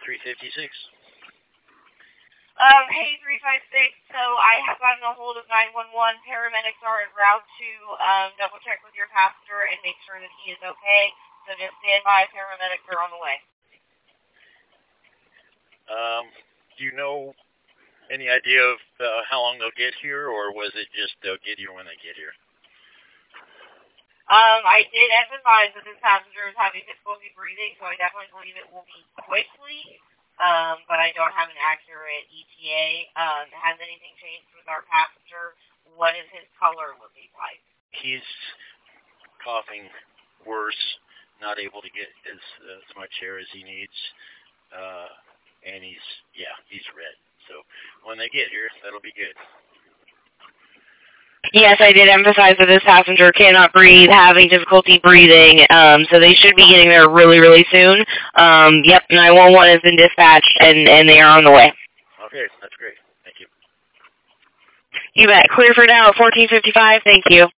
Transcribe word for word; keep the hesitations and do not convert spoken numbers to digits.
three fifty-six. Um, hey, three five six, so I have gotten a hold of nine one one. Paramedics are en route to um, double check with your passenger and make sure that he is okay. So just stand by, paramedics are on the way. Um, do you know any idea of uh, how long they'll get here, or was it just they'll get here when they get here? Um, I did emphasize that this passenger is having difficulty breathing, so I definitely believe it will be quickly. Um, but I don't have an accurate E T A. Um, has anything changed with our passenger? What is his color looking like? He's coughing worse, not able to get as, as much air as he needs, uh, and he's, yeah, he's red. So when they get here, that'll be good. Yes, I did emphasize that this passenger cannot breathe, having difficulty breathing, um, so they should be getting there really, really soon. Um, yep, nine one one has been dispatched, and, and they are on the way. Okay, that's great. Thank you. You bet. Clear for now at fourteen fifty-five. Thank you.